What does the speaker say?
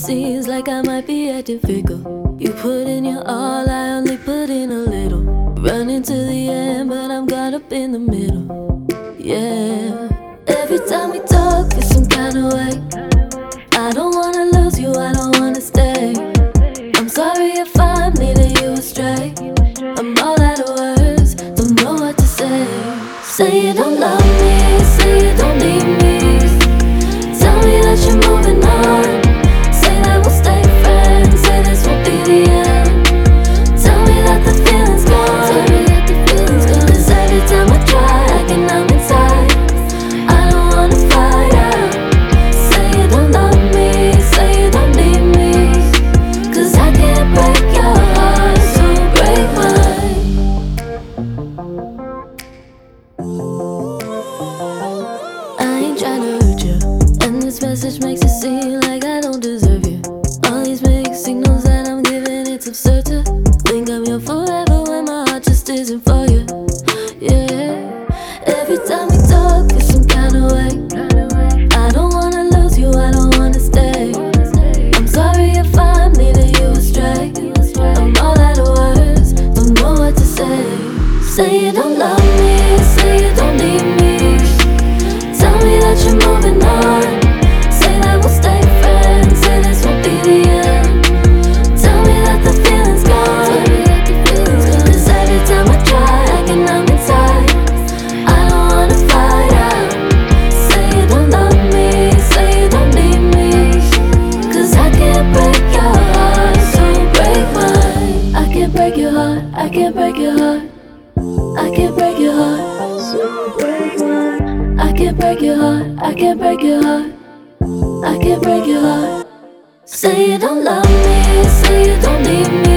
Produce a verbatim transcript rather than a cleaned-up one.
seems like I might be acting fickle. You put in your all, I only put in a little. Running to the end, but I'm caught up in the middle. Yeah. Every time we talk, it's some kind of way. I don't wanna lose you, I don't wanna stay. I'm sorry if I'm leading you astray. I'm all out of words, don't know what to say. Say you don't love me, say you don't need me. Tell me that you're moving on. Say that we'll stay friends, say this won't be the end. Tell me that the feeling's gone, tell me that the feeling's gone. Cause every time I try, I get numb inside. I don't wanna fight out. Say you don't love me, say you don't need me. Cause I can't break your heart, so break mine. I ain't tryna hurt you, and this message makes it seem like I don't deserve you. All these mixed signals that I'm giving, it's absurd to think I'm your forever when my heart just isn't for you. Yeah. Every time we talk, it's some kind of way. I don't wanna lose you, I don't wanna stay. I'm sorry if I'm leading you astray. I'm all out of words, don't know what to say. Say you don't love me, say you don't need me. Tell me that you're moving on. Say that we'll stay friends, say this won't be the end. Tell me that the feeling's gone, cause every time I try, I get numb inside. I don't wanna fight out. Say you don't love me, say you don't need me. Cause I can't break your heart, so break mine. I can't break your heart, I can't break your heart. I can't break your heart, so break mine. I can't break your heart, I can't break your heart. I can't break your heart. Say you don't love me, say you don't need me.